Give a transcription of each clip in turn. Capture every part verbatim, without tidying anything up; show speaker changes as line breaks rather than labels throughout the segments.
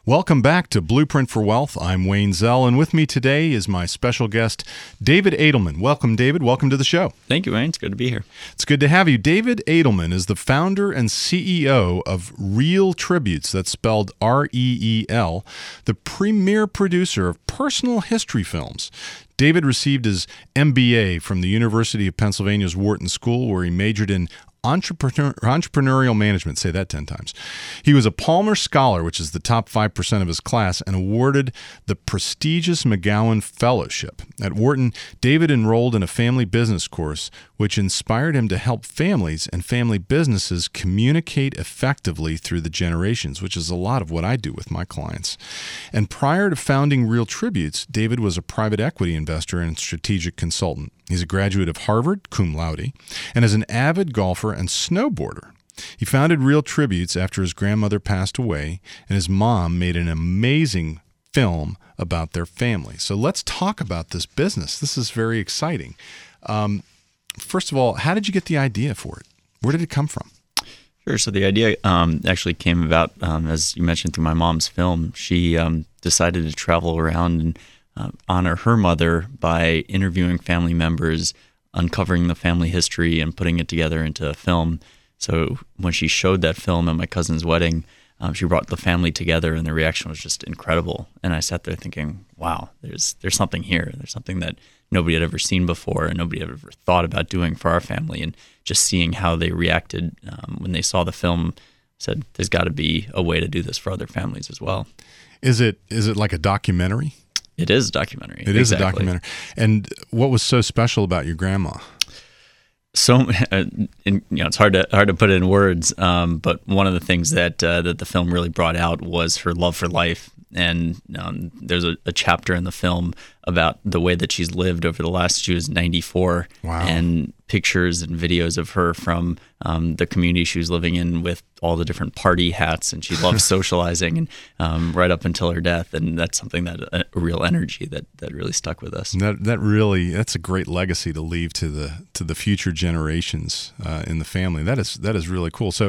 Welcome back to Blueprint for Wealth. I'm Wayne Zell, and with me today is my special guest, David Adelman. Welcome, David. Welcome to the show.
Thank you, Wayne. It's good to be here.
It's good to have you. David Adelman is the founder and C E O of Reel Tributes, that's spelled R E E L, the premier producer of personal history films. David received his M B A from the University of Pennsylvania's Wharton School, where he majored in Entrepreneur, entrepreneurial management, say that ten times. He was a Palmer Scholar, which is the top five percent of his class, and awarded the prestigious McGowan Fellowship. At Wharton, David enrolled in a family business course, which inspired him to help families and family businesses communicate effectively through the generations, which is a lot of what I do with my clients. And prior to founding Reel Tributes, David was a private equity investor and strategic consultant. He's a graduate of Harvard, cum laude, and is an avid golfer and snowboarder. He founded Reel Tributes after his grandmother passed away, and his mom made an amazing film about their family. So let's talk about this business. This is very exciting. Um, first of all, how did you get the idea for it? Where did it come from?
Sure. So the idea um, actually came about, um, as you mentioned, through my mom's film. She um, decided to travel around and Uh, honor her mother by interviewing family members, uncovering the family history, and putting it together into a film. So when she showed that film at my cousin's wedding, um, she brought the family together, and the reaction was just incredible. And I sat there thinking, wow, there's there's something here. There's something that nobody had ever seen before, and nobody had ever thought about doing for our family. And just seeing how they reacted um, when they saw the film, said, there's got to be a way to do this for other families as well.
Is it is it like a documentary?
It is a documentary.
It
exactly.
is a documentary. And what was so special about your grandma?
So, uh, in, you know, it's hard to hard to put it in words. Um, but one of the things that uh, that the film really brought out was her love for life. And um, there's a, a chapter in the film about the way that she's lived over the last. She was ninety-four,
wow.
And pictures and videos of her from um, the community she was living in with all the different party hats, and she loved socializing, and um, right up until her death. And that's something that a, a real energy that that really stuck with us.
That that really that's a great legacy to leave to the to the future generations uh, in the family. That is that is really cool. So,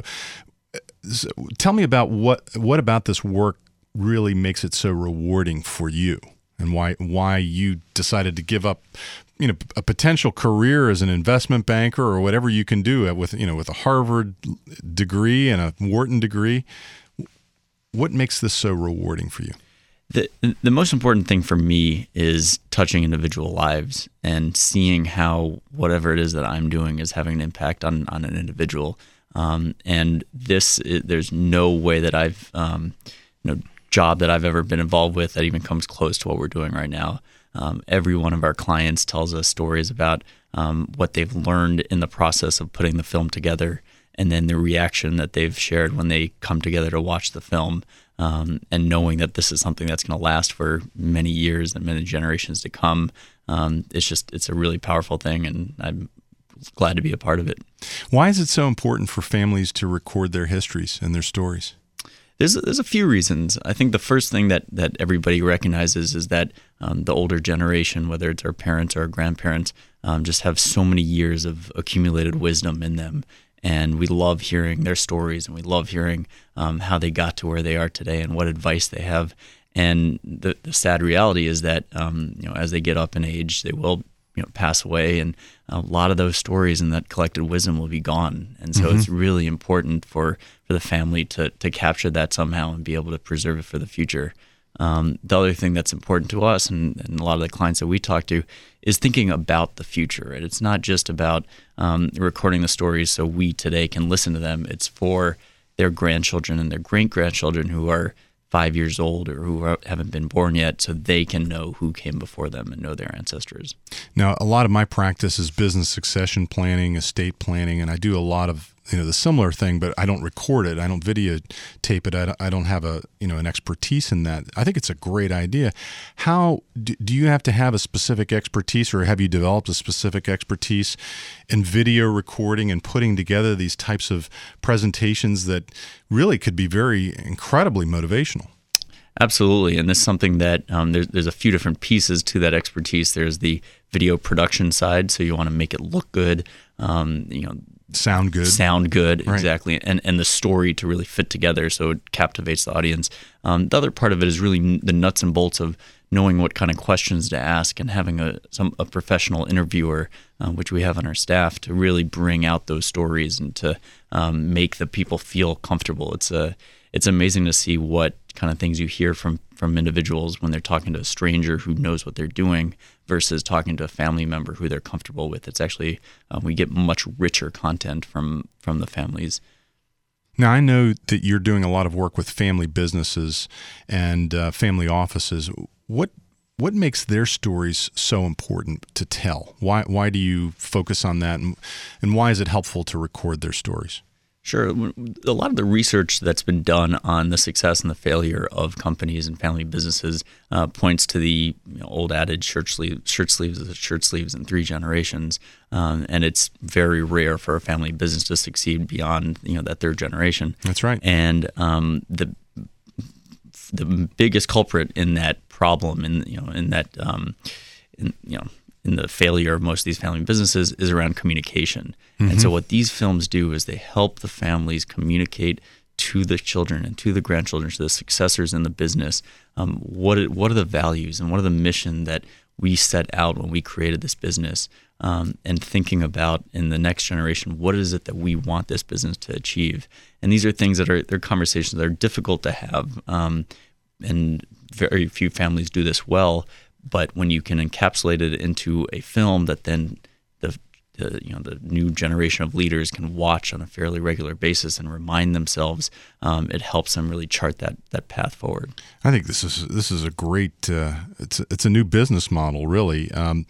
so tell me about what what about this work really makes it so rewarding for you, and why why you decided to give up, you know, a potential career as an investment banker or whatever you can do with, you know, with a Harvard degree and a Wharton degree. What makes this so rewarding for you?
The the most important thing for me is touching individual lives and seeing how whatever it is that I'm doing is having an impact on on an individual. Um, and this, there's no way that I've, um, you know, job that I've ever been involved with that even comes close to what we're doing right now. Um, every one of our clients tells us stories about um, what they've learned in the process of putting the film together, and then the reaction that they've shared when they come together to watch the film, um, and knowing that this is something that's going to last for many years and many generations to come. Um, it's just, it's a really powerful thing, and I'm glad to be a part of it.
Why is it so important for families to record their histories and their stories?
There's there's a few reasons. I think the first thing that, that everybody recognizes is that um, the older generation, whether it's our parents or our grandparents, um, just have so many years of accumulated wisdom in them. And we love hearing their stories, and we love hearing um, how they got to where they are today and what advice they have. And the, the sad reality is that um, you know, as they get up in age, they will you know pass away, and a lot of those stories and that collected wisdom will be gone. And so mm-hmm. it's really important for, for the family to to capture that somehow and be able to preserve it for the future. Um, the other thing that's important to us and, and a lot of the clients that we talk to is thinking about the future. And it's not just about um, recording the stories so we today can listen to them. It's for their grandchildren and their great-grandchildren who are five years old or who are, haven't been born yet, so they can know who came before them and know their ancestors.
Now, a lot of my practice is business succession planning, estate planning, and I do a lot of you know the similar thing, but I don't record it. I don't videotape it. I don't, I don't have a you know an expertise in that. I think it's a great idea. How do, do you have to have a specific expertise, or have you developed a specific expertise in video recording and putting together these types of presentations that really could be very incredibly motivational?
Absolutely, and this is something that um, there's there's a few different pieces to that expertise. There's the video production side, so you want to make it look good. Um, you know.
sound good.
Sound good,
Right.
exactly. And and the story to really fit together so it captivates the audience. Um, the other part of it is really n- the nuts and bolts of knowing what kind of questions to ask and having a some a professional interviewer, uh, which we have on our staff, to really bring out those stories and to um, make the people feel comfortable. It's a it's amazing to see what kind of things you hear from from individuals when they're talking to a stranger who knows what they're doing versus talking to a family member who they're comfortable with. It's actually um, we get much richer content from from the families.
Now, I know that you're doing a lot of work with family businesses and uh, family offices. What what makes their stories so important to tell? Why why do you focus on that, and, and why is it helpful to record their stories?
Sure. A lot of the research that's been done on the success and the failure of companies and family businesses uh, points to the you know, old adage, shirt, sleeve, shirt sleeves is shirt sleeves in three generations. Um, and it's very rare for a family business to succeed beyond you know that third generation.
That's right.
And um, the the biggest culprit in that problem, in you know, in that um, in, you know. in the failure of most of these family businesses is around communication. Mm-hmm. And so what these films do is they help the families communicate to the children and to the grandchildren, to the successors in the business, um, what it, what are the values and what are the mission that we set out when we created this business, um, and thinking about in the next generation, what is it that we want this business to achieve? And these are things that are, they're conversations that are difficult to have, um, and very few families do this well. But when you can encapsulate it into a film that then the, the you know the new generation of leaders can watch on a fairly regular basis and remind themselves, um, it helps them really chart that that path forward.
I think this is this is a great uh, it's a, it's a new business model, really. Um,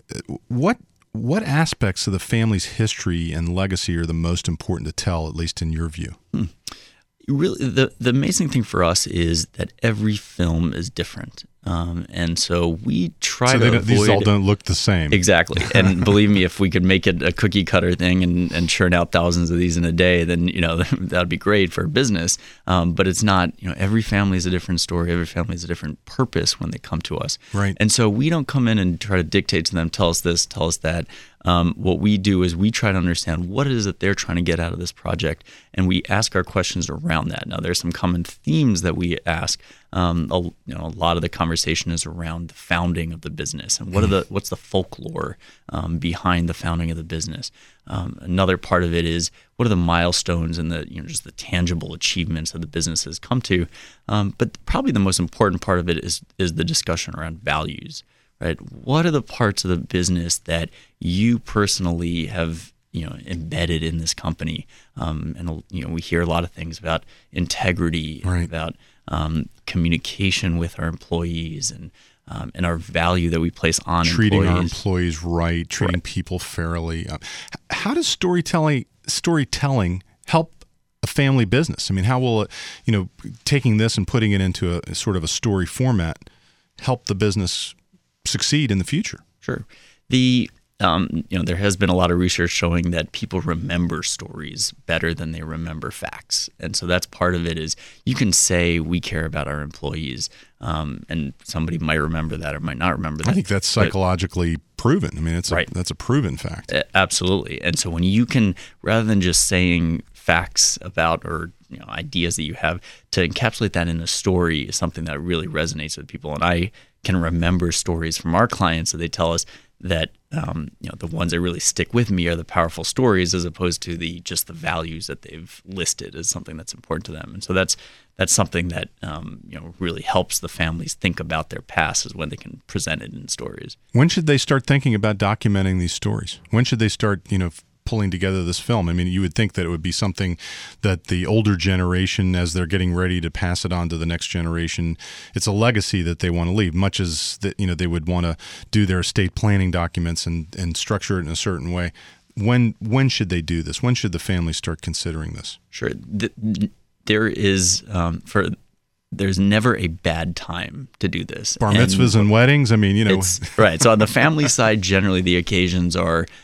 what what aspects of the family's history and legacy are the most important to tell, at least in your view?
Hmm. Really, the the amazing thing for us is that every film is different. Um, and so we try
so
to
they
avoid...
These all don't look the same.
Exactly. And believe me, if we could make it a cookie cutter thing and, and churn out thousands of these in a day, then, you know, that would be great for a business. Um, but it's not, you know, every family is a different story. Every family has a different purpose when they come to us.
Right.
And so we don't come in and try to dictate to them, tell us this, tell us that. Um, what we do is we try to understand what it is that they're trying to get out of this project, and we ask our questions around that. Now, there's some common themes that we ask. Um, a, you know, a lot of the conversation is around the founding of the business and what are the what's the folklore um, behind the founding of the business. Um, another part of it is what are the milestones and the you know just the tangible achievements that the business has come to. Um, but probably the most important part of it is is the discussion around values. Right? What are the parts of the business that you personally have, you know, embedded in this company? Um, and you know, we hear a lot of things about integrity,
right.
and about um, communication with our employees, and um, and our value that we place on
treating
employees.
our employees right, treating right. people fairly. Uh, how does storytelling storytelling help a family business? I mean, how will it, you know, taking this and putting it into a, a sort of a story format help the business succeed in the future?
Sure. The um, you know there has been a lot of research showing that people remember stories better than they remember facts, and so that's part of it. Is you can say we care about our employees, um, and somebody might remember that or might not remember that.
I think that's psychologically but, proven. I mean, it's a,
right.
that's a proven fact.
Absolutely. And so when you can, rather than just saying facts about or you know ideas that you have, to encapsulate that in a story is something that really resonates with people. And I can remember stories from our clients that they tell us that um, you know the ones that really stick with me are the powerful stories, as opposed to the just the values that they've listed as something that's important to them. And so that's that's something that um, you know really helps the families think about their past, is when they can present it in stories.
When should they start thinking about documenting these stories? When should they start, you know, pulling together this film? I mean, you would think that it would be something that the older generation, as they're getting ready to pass it on to the next generation, it's a legacy that they want to leave, much as that, you know, they would want to do their estate planning documents and, and structure it in a certain way. When when should they do this? When should the family start considering this?
Sure. The, there is um, for there's never a bad time to do this.
Bar mitzvahs and, and weddings, I mean, you know.
It's, right. So on the family side, generally the occasions are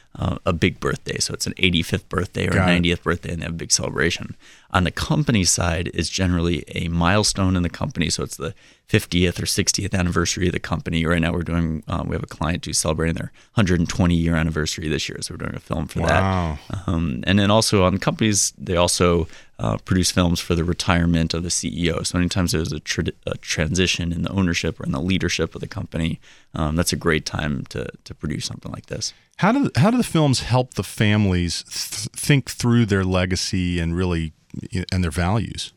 uh, a big birthday. So it's an eighty-fifth birthday or
Got
a
it.
ninetieth birthday, and they have a big celebration. On the company side, it's generally a milestone in the company. So it's the fiftieth or sixtieth anniversary of the company. Right now we're doing, um, we have a client who's celebrating their one hundred twenty year anniversary this year. So we're doing a film for
Wow.
that. Um, and then also on companies, they also uh, produce films for the retirement of the C E O. So anytime there's a, tra- a transition in the ownership or in the leadership of the company, um, that's a great time to to produce something like this.
How do how do the films help the families th- think through their legacy and really and their values?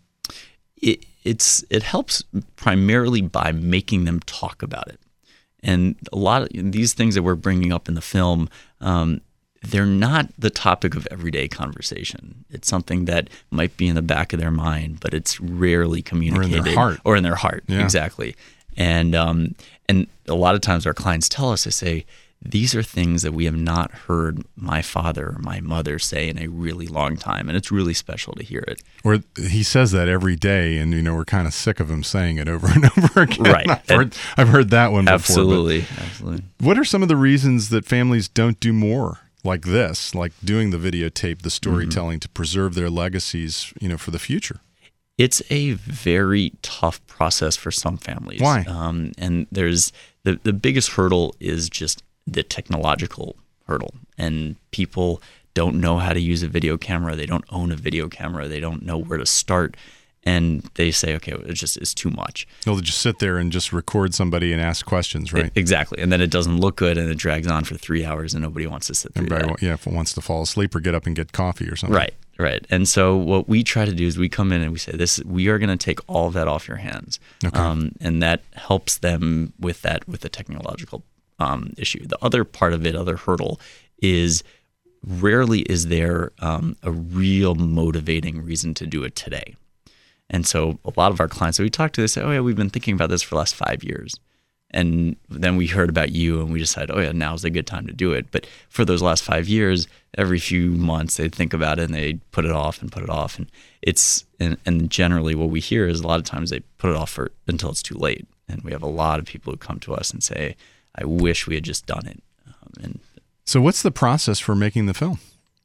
It it's it helps primarily by making them talk about it, and a lot of these things that we're bringing up in the film, um, they're not the topic of everyday conversation. It's something that might be in the back of their mind, but it's rarely communicated,
or in their heart,
or in their heart,
yeah.
exactly. And um, and a lot of times our clients tell us, they say, these are things that we have not heard my father or my mother say in a really long time, and it's really special to hear it.
Or he says that every day, and you know we're kind of sick of him saying it over and over again.
Right.
I've heard, I've heard that one before.
Absolutely, absolutely.
What are some of the reasons that families don't do more like this, like doing the videotape, the storytelling, mm-hmm. to preserve their legacies, you know, for the future?
It's a very tough process for some families.
Why?
Um, and there's the the biggest hurdle is just the technological hurdle, and people don't know how to use a video camera. They don't own a video camera. They don't know where to start, and they say, okay, it just is too much.
They'll just sit there and just record somebody and ask questions, right?
It, exactly, and then it doesn't look good, and it drags on for three hours, and nobody wants to sit through
Everybody,
that.
Yeah, if it wants to fall asleep or get up and get coffee or something.
Right, right. And so what we try to do is we come in and we say, "This, we are going to take all of that off your hands,"
Okay.
um, and that helps them with that with the technological Um, issue. The other part of it, other hurdle, is rarely is there um, a real motivating reason to do it today. And so a lot of our clients that we talk to, they say, oh yeah, we've been thinking about this for the last five years. And then we heard about you and we decided, oh yeah, now's a good time to do it. But for those last five years, every few months they'd think about it and they'd put it off and put it off. And it's and, and generally what we hear is a lot of times they put it off for until it's too late. And we have a lot of people who come to us and say, I wish we had just done it. Um, and
so what's the process for making the film?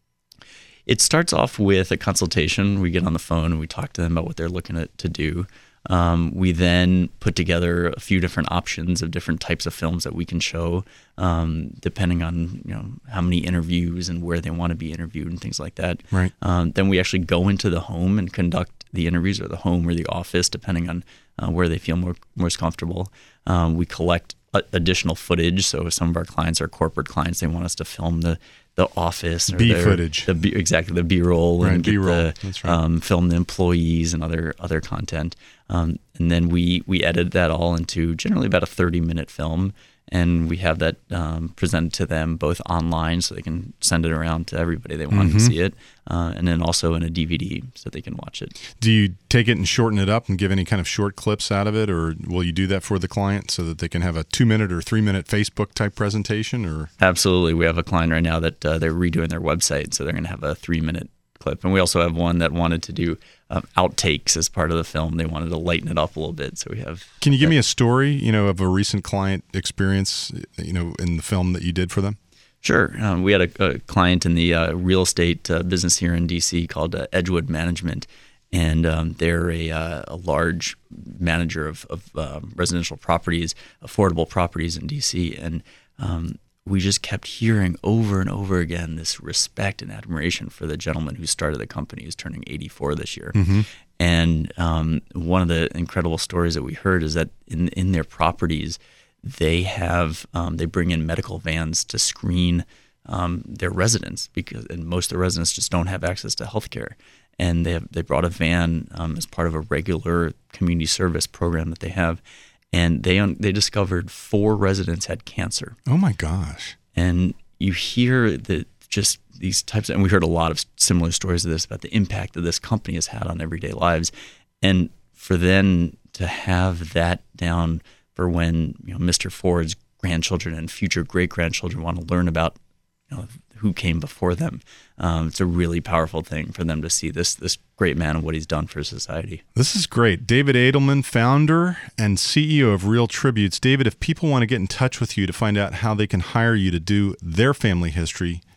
It starts off with a consultation. We get on the phone and we talk to them about what they're looking at to do. Um, we then put together a few different options of different types of films that we can show, um, depending on you know how many interviews and where they want to be interviewed and things like that.
Right.
Um, then we actually go into the home and conduct the interviews, or the home or the office, depending on uh, where they feel more most comfortable. Um, we collect additional footage. So some of our clients are corporate clients. They want us to film the the office, or
B
their,
footage,
the B, exactly the B roll,
right,
and get
B-roll.
the
That's right.
um, film the employees and other other content. Um, and then we we edit that all into generally about a thirty minute film, and we have that um, presented to them both online so they can send it around to everybody they want
mm-hmm.
to see it, uh, and then also in a D V D so they can watch it.
Do you take it and shorten it up and give any kind of short clips out of it, or will you do that for the client so that they can have a two minute or three minute Facebook type presentation? Or
absolutely, we have a client right now that uh, they're redoing their website, so they're going to have a three minute clip, and we also have one that wanted to do um, outtakes as part of the film. They wanted to lighten it up a little bit, so we have.
Can you give me a story, you know, of a recent client experience, you know, in the film that you did for them?
Sure. Um, we had a, a client in the uh, real estate uh, business here in D C called uh, Edgewood Management, and um, they're a, uh, a large manager of, of uh, residential properties, affordable properties in D C, and um, we just kept hearing over and over again this respect and admiration for the gentleman who started the company, who's turning eighty-four this year.
Mm-hmm.
And um, one of the incredible stories that we heard is that in in their properties, they have um, they bring in medical vans to screen um, their residents, because and most of the residents just don't have access to healthcare. And they have, they brought a van um, as part of a regular community service program that they have. And they they discovered four residents had cancer.
Oh my gosh!
And you hear that just these types, of, and we heard a lot of similar stories of this about the impact that this company has had on everyday lives. And for them to have that down for when you know Mister Ford's grandchildren and future great grandchildren want to learn about you know who came before them, um, it's a really powerful thing for them to see this this great man and what he's done for society.
This is great. David Adelman, founder and C E O of Real Tributes. David, if people want to get in touch with you to find out how they can hire you to do their family history,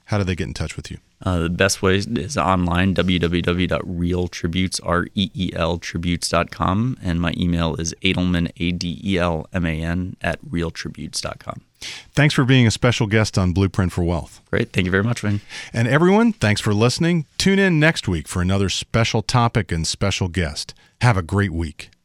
How do they get in touch with you?
Uh, the best way is online, w w w dot real tributes, R E E L, tributes dot com. And my email is Adelman, A D E L M A N, at real tributes dot com.
Thanks for being a special guest on Blueprint for Wealth.
Great. Thank you very much, Wayne.
And everyone, thanks for listening. Tune in next week for another special topic and special guest. Have a great week.